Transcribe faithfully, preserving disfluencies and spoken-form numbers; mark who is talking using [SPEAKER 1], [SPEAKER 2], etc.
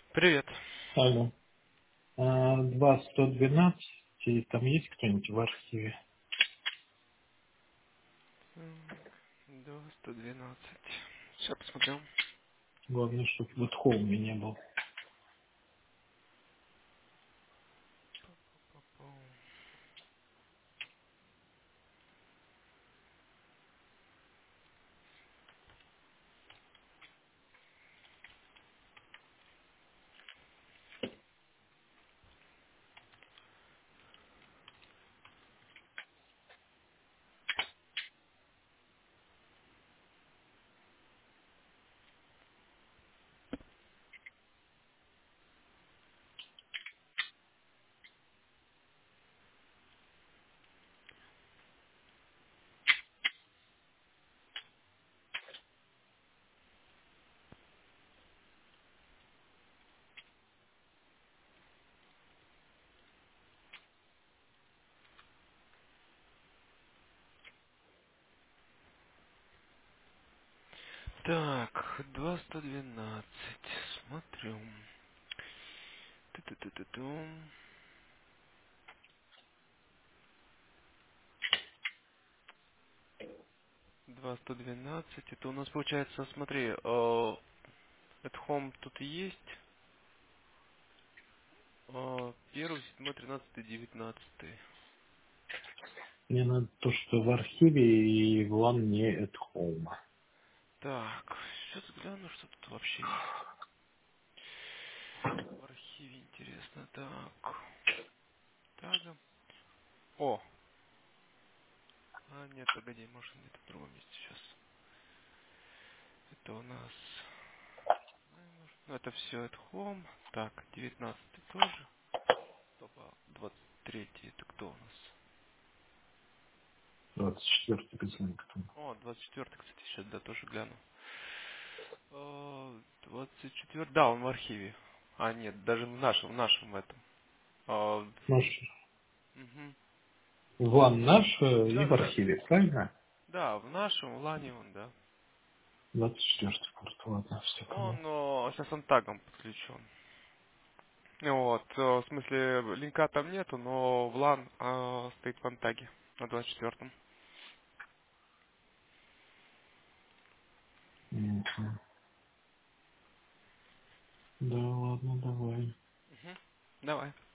[SPEAKER 1] Привет.
[SPEAKER 2] Алло. А, два сто двенадцать, и там есть кто-нибудь в архиве?
[SPEAKER 1] До сто двенадцать. Сейчас посмотрим.
[SPEAKER 2] Главное, чтобы в Хоуме не был.
[SPEAKER 1] Так, два сто двенадцать. Смотрю. Ту-ту-ту-ту-ту. два сто двенадцать. Это у нас получается, смотри, э, at home тут и есть. Э, Первый, седьмой, тринадцатый, девятнадцатый.
[SPEAKER 2] Мне надо то, что в архиве, и в лан не at home.
[SPEAKER 1] Так, сейчас гляну, что тут вообще есть. В архиве интересно. Так. Тага. О! А, нет, погоди, может где-то в другом месте сейчас. Это у нас... Ну, это все at home. Так, девятнадцатый тоже. Опа, двадцать третий это кто у нас?
[SPEAKER 2] двадцать четвёртый пацан кто.
[SPEAKER 1] О, двадцать четвёртый, кстати, сейчас, да, тоже гляну. Э, двадцать четвёртый, да, он в архиве. А, нет, даже в нашем, в нашем этом. А,
[SPEAKER 2] Наш,
[SPEAKER 1] мгм.
[SPEAKER 2] в лан наш э, и
[SPEAKER 1] Да,
[SPEAKER 2] в
[SPEAKER 1] да, да.
[SPEAKER 2] архиве, правильно?
[SPEAKER 1] Да, в нашем, в лане он, да.
[SPEAKER 2] двадцать четвёртый порт, ладно, все понял.
[SPEAKER 1] Он, но сейчас он тагом подключен. Вот, э, в смысле, линка там нету, но в лан э, стоит в антаге на двадцать четвёртом.
[SPEAKER 2] Мгм. Да, ладно, давай.
[SPEAKER 1] Мгм. Давай.